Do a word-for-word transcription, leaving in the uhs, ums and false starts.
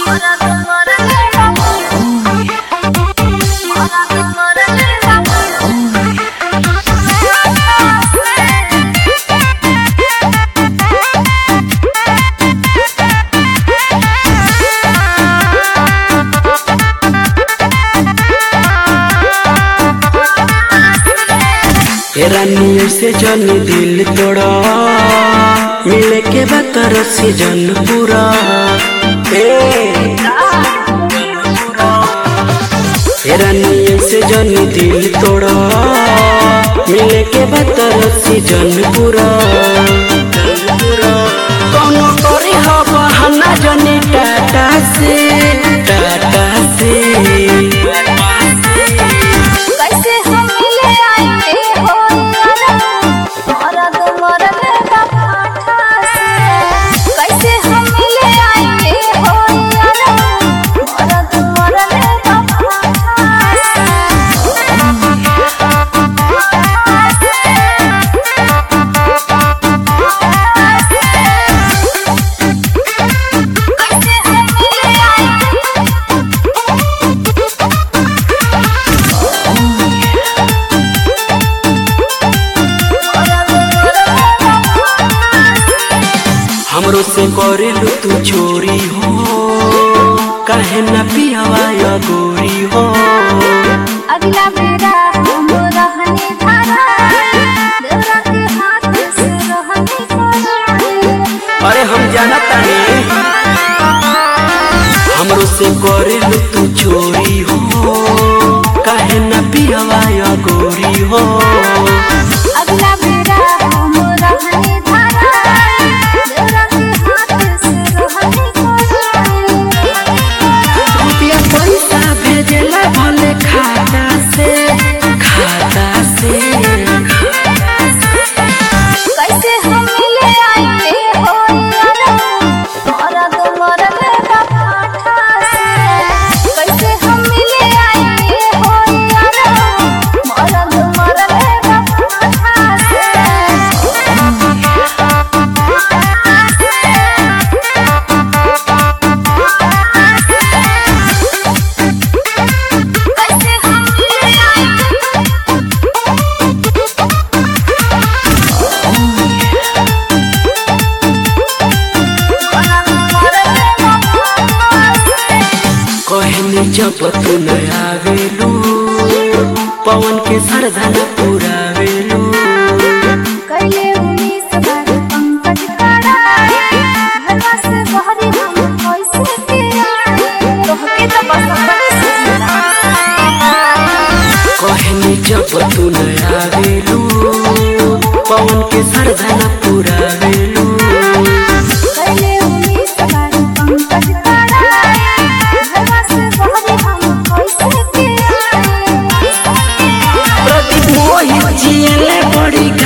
रानी से जन दिल तोड़ा मिले के बतर से जन पूरा रानी से जन दिल तोड़ा मिले के बतर से जन पूरा कौनो करे हो बहाना जनी टाटा से टाटा से हमरो से करेलू तू चोरी हो काहे न पियावा या गोरी हो अगला बेरा हम रहने धारा देवरा के हाथ से रहने को अरे हम जानत तानी हमरो से करेलू तू चोरी हो काहे न पियावा या गोरी हो अगला बेरा हम रहने धारा पैसा भेजेला भले खाता से खाता से कैसे हम ले आए हो मरद मरद का पाठा से कैसे हम ले आए हो मरद मरद का पाठा से कहने जब तू न आवेलू पवन के सरधन पुरावेलू कैले उन्नीस बार पंकज काड़ा घरवा से बहरी हम कैसे के आए तोहके तो बस कहने जब तू न आवेलू पवन के सरधन पुरावेलू कैले उन्नीस बार पंकज काड़ा घरवा से बहरी हम कैसे के आए प्रदीप मोहित जियले बड़ी